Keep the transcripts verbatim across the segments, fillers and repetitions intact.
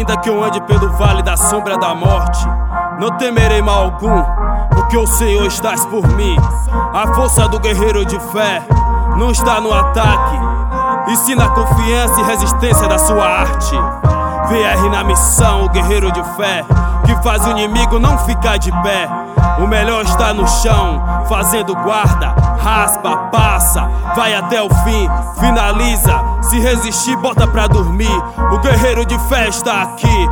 Ainda que eu ande pelo vale da sombra da morte, não temerei mal algum, porque o Senhor estás por mim. A força do guerreiro de fé não está no ataque, e sim na confiança e resistência da sua arte. V R na missão, o guerreiro de fé, que faz o inimigo não ficar de pé. O melhor está no chão, fazendo guarda, raspa, passa, vai até o fim, finaliza. Se resistir, bota pra dormir. O guerreiro de fé está aqui.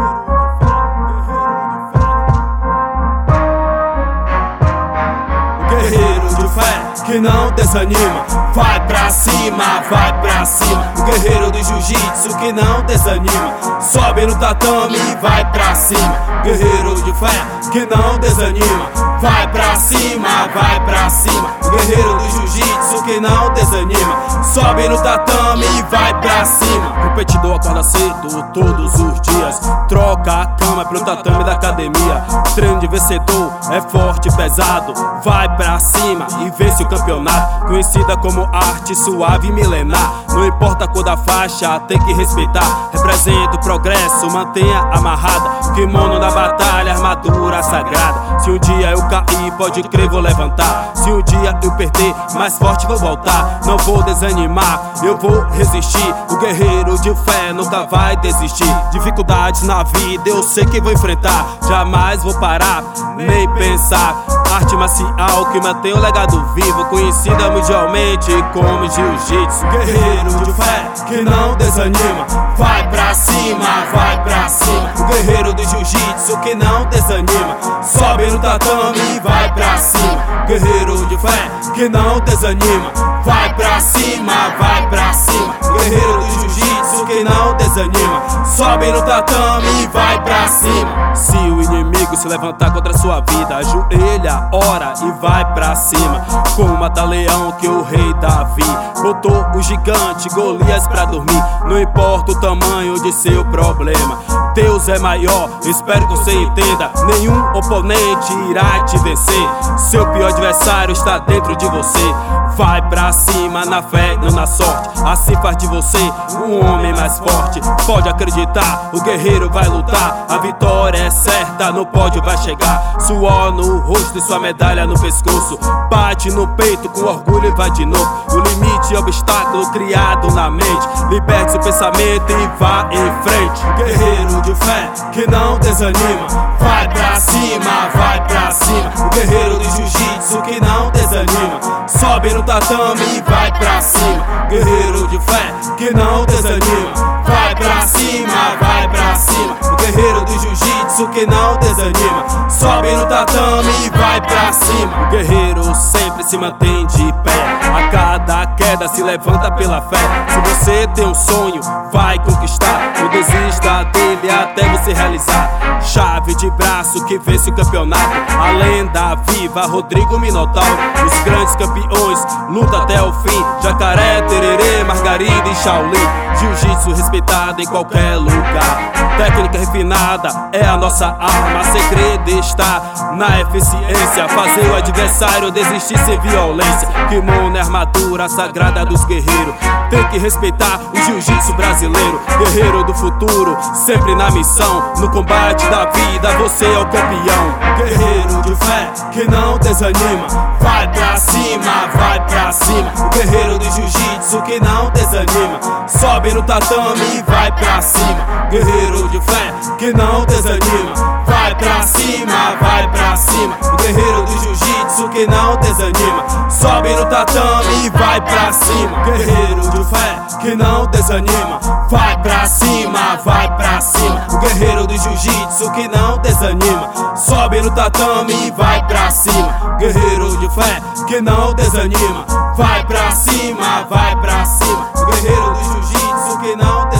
O guerreiro de fé que não desanima, vai pra cima, vai pra cima. O guerreiro do jiu-jitsu que não desanima, sobe no tatame e vai pra cima. Guerreiro de fé que não desanima, vai pra cima, vai pra cima. O guerreiro do jiu-jitsu que não desanima, sobe no tatame e vai pra cima. Competidor acorda cedo todos os dias, troca a cama pro tatame da academia. Treino de vencedor é forte e pesado, vai pra cima e vence o campeonato. Conhecida como arte suave e milenar, não importa a cor da faixa, tem que respeitar. Representa o progresso, mantenha amarrada. Kimono da batalha, armadura sagrada. Se um dia eu cair, pode crer, vou levantar. Se um dia eu perder, mais forte vou voltar. Não vou desanimar, eu vou resistir. O guerreiro de fé nunca vai desistir. Dificuldades na vida eu sei que vou enfrentar. Jamais vou parar, nem pensar. Arte marcial que mantém o legado vivo, conhecida mundialmente como jiu-jitsu. Guerreiro de fé que não desanima, vai pra cima, vai pra cima. O guerreiro do jiu-jitsu que não desanima, sobe no tatame e vai pra cima. Guerreiro de fé que não desanima, vai pra cima, vai pra cima. Guerreiro do jiu-jitsu que não desanima, sobe no tatame e vai pra cima. Se o inimigo se levantar contra a sua vida, ajoelha, ora e vai pra cima. Como mata-leão que o rei Davi botou o gigante Golias pra dormir. Não importa o tamanho de seu problema, Deus é maior, espero que você entenda. Nenhum oponente irá te vencer, seu pior adversário está dentro de você. Vai pra cima na fé, não na sorte, assim faz de você um homem mais forte. Pode acreditar, o guerreiro vai lutar, a vitória é certa, no pódio vai chegar. Suor no rosto e sua medalha no pescoço, bate no peito com orgulho e vai de novo. O limite é obstáculo criado na mente, liberte seu pensamento e vá em frente. Guerreiro de fé que não desanima, vai pra cima, vai pra cima. O guerreiro do jiu-jitsu que não desanima, sobe no tatame e vai pra cima. Guerreiro de fé que não desanima, vai pra cima, vai pra cima. O guerreiro do jiu-jitsu que não desanima, sobe no tatame e vai pra cima. O guerreiro sempre se mantém de pé, a cada queda se levanta pela fé. Se você tem um sonho, vai conquistar, não desista dele até você realizar. Chave de braço que vence o campeonato, a lenda viva Rodrigo Minotauro. Os grandes campeões luta até o fim, Jacaré, Tererê, Margarida e Shaolin. Jiu-jitsu respeitado em qualquer lugar, técnica refinada é a nossa arma. Segredo está na eficiência, fazer o adversário desistir sem violência. Kimono é a armadura sagrada dos guerreiros, tem que respeitar o jiu-jitsu brasileiro. Guerreiro do futuro, sempre na missão, no combate da vida você é o campeão. Guerreiro de fé que não desanima, vai pra cima, vai pra cima. O guerreiro do jiu-jitsu que não desanima, sobe no tatame e vai pra cima. Guerreiro de fé que não desanima, vai pra cima, vai pra cima. O guerreiro do jiu-jitsu que não desanima, sobe no tatame e vai pra cima. Guerreiro de fé que não desanima, vai pra cima, vai pra cima. O guerreiro do jiu-jitsu que não desanima, sobe no tatame e vai pra cima. Guerreiro de fé que não desanima, vai pra cima, vai pra cima. O guerreiro do jiu-jitsu que não